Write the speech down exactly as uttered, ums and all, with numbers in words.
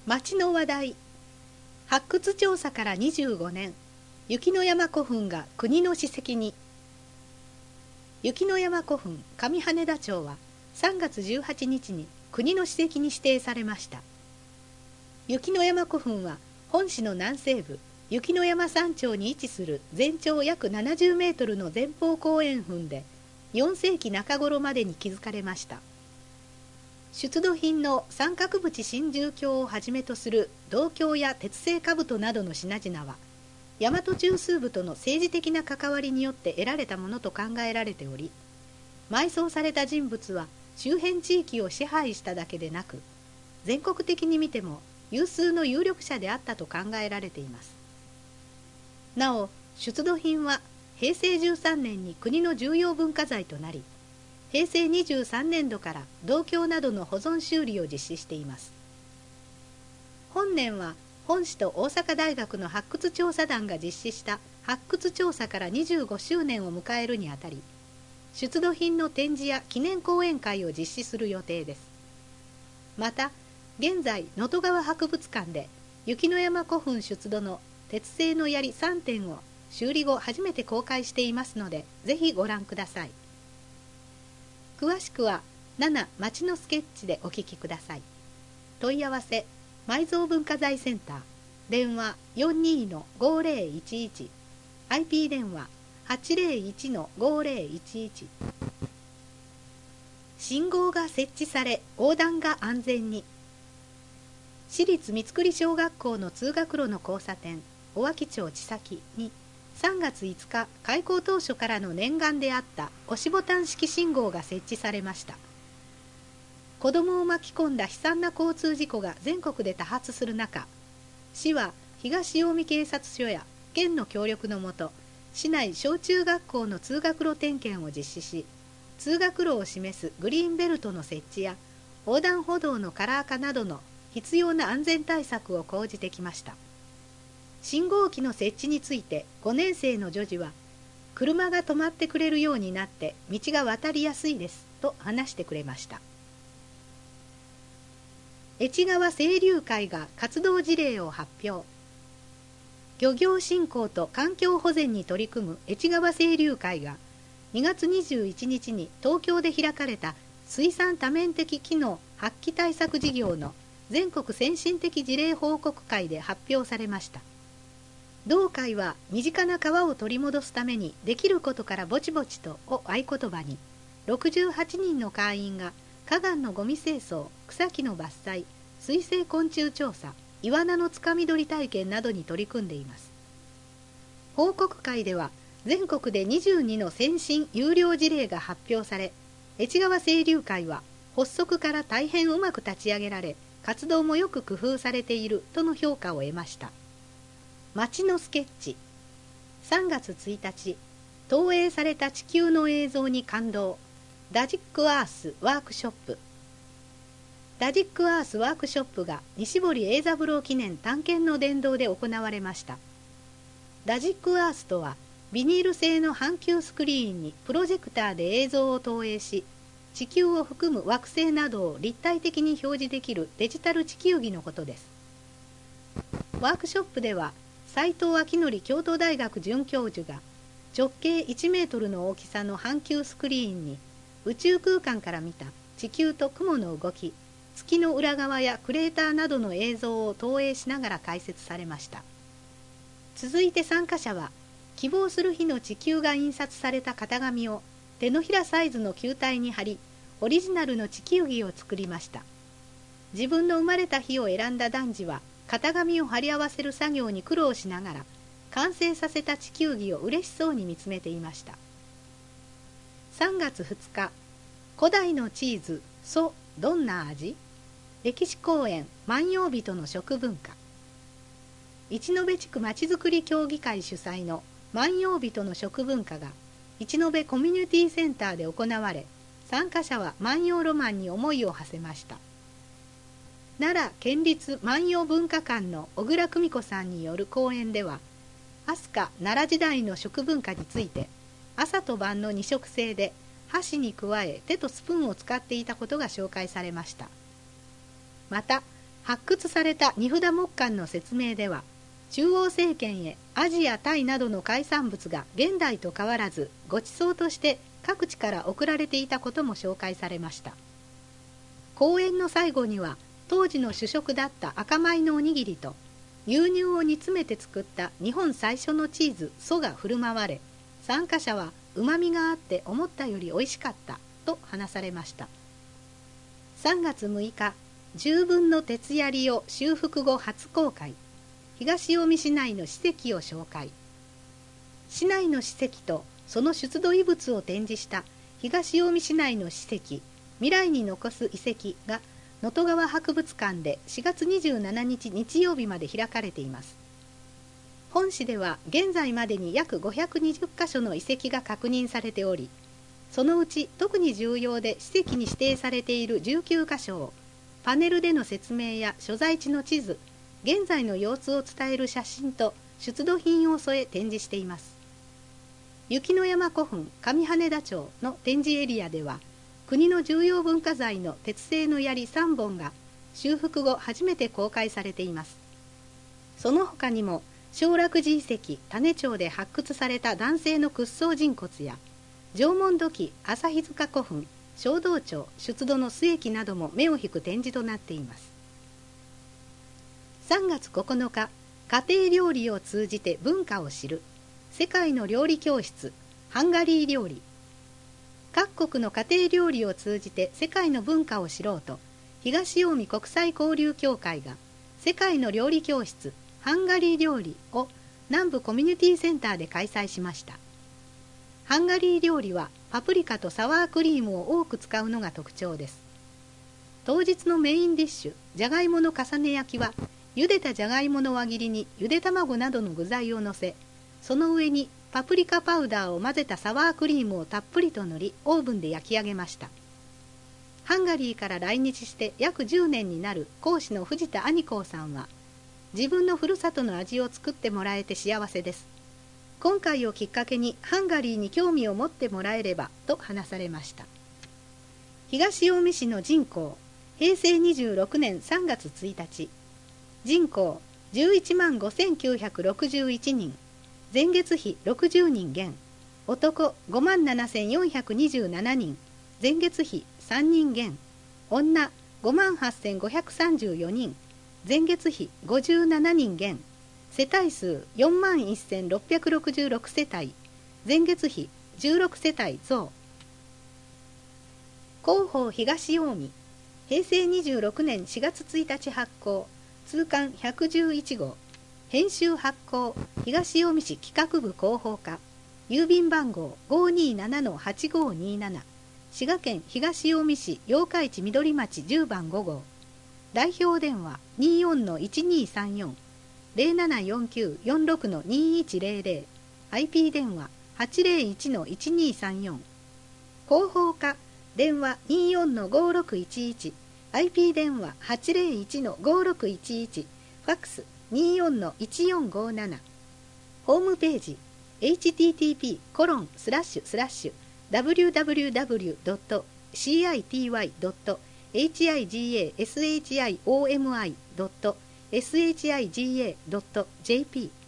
町の話題。発掘調査からにじゅうごねん、雪の山古墳が国の史跡に。雪の山古墳上羽田町はさんがつじゅうはちにちに国の史跡に指定されました。雪の山古墳は本市の南西部雪の山山頂に位置する全長約ななじゅうメートルの前方後円墳でよんせいきなか頃までに築かれました。出土品の三角縁真鍮鏡をはじめとする銅鏡や鉄製兜などの品々は大和中枢部との政治的な関わりによって得られたものと考えられており、埋葬された人物は周辺地域を支配しただけでなく、全国的に見ても有数の有力者であったと考えられています。なお、出土品はへいせいじゅうさんねんに国の重要文化財となり、へいせいにじゅうさんねんどから銅鏡などの保存修理を実施しています。本年は本市と大阪大学の発掘調査団が実施した発掘調査からにじゅうごしゅうねんを迎えるにあたり、出土品の展示や記念講演会を実施する予定です。また、現在能登川博物館で雪の山古墳出土の鉄製の槍さんてんを修理後初めて公開していますので、ぜひご覧ください。詳しくはなな町のスケッチでお聞きください。問い合わせ埋蔵文化財センター、電話 よんにーのごぜろいちいち、 アイピー 電話 はちぜろいちのごぜろいちいち。信号が設置され横断が安全に。市立三栗小学校の通学路の交差点小脇町千崎にさんがついつか開校当初からの念願であった押しボタン式信号が設置されました。子どもを巻き込んだ悲惨な交通事故が全国で多発する中、市は東近江警察署や県の協力のもと、市内小中学校の通学路点検を実施し、通学路を示すグリーンベルトの設置や横断歩道のカラー化などの必要な安全対策を講じてきました。信号機の設置についてごねんせいの女児は、車が止まってくれるようになって道が渡りやすいですと話してくれました。越川清流会が活動事例を発表。漁業振興と環境保全に取り組む越川清流会がにがつにじゅういちにちに東京で開かれた水産多面的機能発揮対策事業の全国先進的事例報告会で発表されました。同会は身近な川を取り戻すためにできることからぼちぼちとを合言葉に、ろくじゅうはちにんの会員が河岸のゴミ清掃、草木の伐採、水生昆虫調査、イワナのつかみ取り体験などに取り組んでいます。報告会では全国でにじゅうにの先進優良事例が発表され、越川清流会は発足から大変うまく立ち上げられ、活動もよく工夫されているとの評価を得ました。町のスケッチ。さんがつついたち、投影された地球の映像に感動、ダジックアースワークショップ。ダジックアースワークショップが西堀英三郎記念探検の殿堂で行われました。ダジックアースとは、ビニール製の半球スクリーンにプロジェクターで映像を投影し、地球を含む惑星などを立体的に表示できるデジタル地球儀のことです。ワークショップでは、斉藤明則京都大学准教授が直径いちメートルの大きさの半球スクリーンに宇宙空間から見た地球と雲の動き、月の裏側やクレーターなどの映像を投影しながら解説されました。続いて参加者は、希望する日の地球が印刷された型紙を手のひらサイズの球体に貼り、オリジナルの地球儀を作りました。自分の生まれた日を選んだ男児は、型紙を貼り合わせる作業に苦労しながら、完成させた地球儀を嬉しそうに見つめていました。さんがつふつか、古代のチーズ、蘇、どんな味？歴史公園、万葉人の食文化。一延地区まちづくり協議会主催の万葉人の食文化が一延コミュニティセンターで行われ、参加者は万葉ロマンに思いを馳せました。奈良県立万葉文化館の小倉久美子さんによる講演では、飛鳥奈良時代の食文化について、朝と晩の二食制で箸に加え手とスプーンを使っていたことが紹介されました。また、 発掘された荷札木簡の説明では、中央政権へアジアタイなどの海産物が現代と変わらずご馳走として各地から送られていたことも紹介されました。講演の最後には、当時の主食だった赤米のおにぎりと牛乳を煮詰めて作った日本最初のチーズ蘇が振る舞われ、参加者はうまみがあって思ったより美味しかったと話されました。さんがつむいか、十分の鉄槍を修復後初公開。東近江市内の史跡を紹介。市内の史跡とその出土遺物を展示した東近江市内の史跡、未来に残す遺跡が能登川博物館でしがつにじゅうしちにち日曜日まで開かれています。本市では現在までに約ごひゃくにじゅっかしょの遺跡が確認されており、そのうち特に重要で史跡に指定されているじゅうきゅうかしょをパネルでの説明や所在地の地図、現在の様子を伝える写真と出土品を添え展示しています。雪の山古墳上羽田町の展示エリアでは、国の重要文化財の鉄製の槍さんぼんが修復後初めて公開されています。その他にも正楽寺遺跡種町で発掘された男性の屈葬人骨や、縄文土器旭塚古墳小道町出土の須駅なども目を引く展示となっています。さんがつここのか、家庭料理を通じて文化を知る世界の料理教室ハンガリー料理。各国の家庭料理を通じて世界の文化を知ろうと、東近江国際交流協会が世界の料理教室ハンガリー料理を南部コミュニティセンターで開催しました。ハンガリー料理はパプリカとサワークリームを多く使うのが特徴です。当日のメインディッシュじゃがいもの重ね焼きは、茹でたじゃがいもの輪切りにゆで卵などの具材をのせ、その上にパプリカパウダーを混ぜたサワークリームをたっぷりと塗り、オーブンで焼き上げました。ハンガリーから来日して約じゅうねんになる講師の藤田兄子さんは、自分のふるさとの味を作ってもらえて幸せです。今回をきっかけにハンガリーに興味を持ってもらえればと話されました。東近江市の人口、へいせいにじゅうろくねんさんがつついたち、人口じゅういちまんごせんきゅうひゃくろくじゅういちにん、前月比ろくじゅうにん減、男ごまんななせんよんひゃくにじゅうななにん、前月比さんにん減、女ごまんはっせんごひゃくさんじゅうよにん、前月比ごじゅうななにん減、世帯数よんまんせんろっぴゃくろくじゅうろくせたい、前月比じゅうろくせたい増。広報東近江、へいせいにじゅうろくねんしがつついたち発行、通刊ひゃくじゅういちごう、編集発行東近江市企画部広報課、郵便番号 ごーにーななのはちごーにーなな、滋賀県東近江市八日市緑町じゅうばんごごう、代表電話 にーよんのいちにーさんよん、ゼロななよんきゅうよんろくのにーいちゼロゼロ、アイピー 電話 はちゼロいちのいちにーさんよん、広報課電話 にーよんのごーろくいちいち、アイピー 電話 はちゼロいちのごーろくいちいち、ファックス にーよんのいちよんごーなな、ホームページ エイチティーティーピーコロンスラッシュスラッシュダブリューダブリューダブリュードットシーアイティーワイドットエイチアイジーエーエスエイチアイオーエムアイドットエスエイチアイジーエードットジェーピー